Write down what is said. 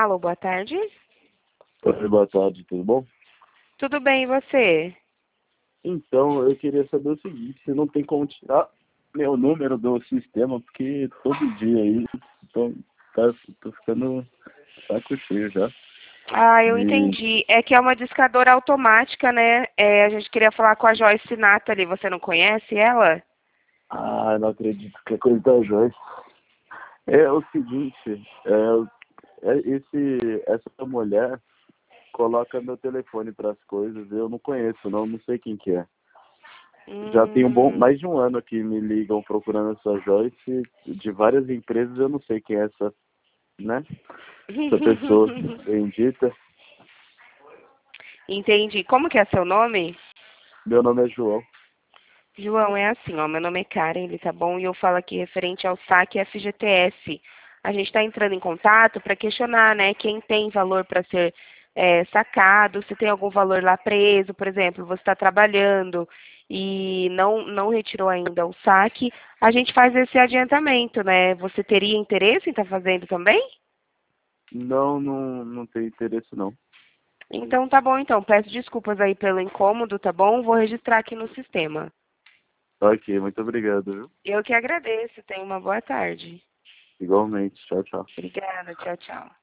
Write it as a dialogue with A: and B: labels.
A: Alô, boa tarde.
B: Oi, boa tarde, tudo bom?
A: Tudo bem, e você?
B: Então, eu queria saber o seguinte, se não tem como tirar meu número do sistema, porque todo dia aí tô, tô ficando saco cheio já.
A: Ah, eu
B: E,
A: entendi. É que é uma discadora automática, né? A gente queria falar com a Joyce Nathalie. Você não conhece ela?
B: não acredito que a coisa tá jóia. É o seguinte, essa mulher coloca meu telefone para as coisas, eu não conheço, não sei quem que é. Já tem
A: Hum.
B: mais de um ano que me ligam procurando essa Joyce, de várias empresas, eu não sei quem é né? Essa pessoa bendita.
A: Entendi. Como que é seu nome?
B: Meu nome é João.
A: João, é assim, ó. Meu nome é Karen, tá bom? E eu falo aqui referente ao saque FGTS. A gente está entrando em contato para questionar, né, quem tem valor para ser sacado, se tem algum valor lá preso, por exemplo, você está trabalhando e não retirou ainda o saque, a gente faz esse adiantamento, né? Você teria interesse em estar fazendo também?
B: Não tenho interesse, não.
A: Então tá bom, então. Peço desculpas aí pelo incômodo, tá bom? Vou registrar aqui no sistema.
B: Ok, muito obrigado, viu?
A: Eu que agradeço. Tenha uma boa tarde.
B: Igualmente. Tchau, tchau.
A: Obrigada. Tchau, tchau.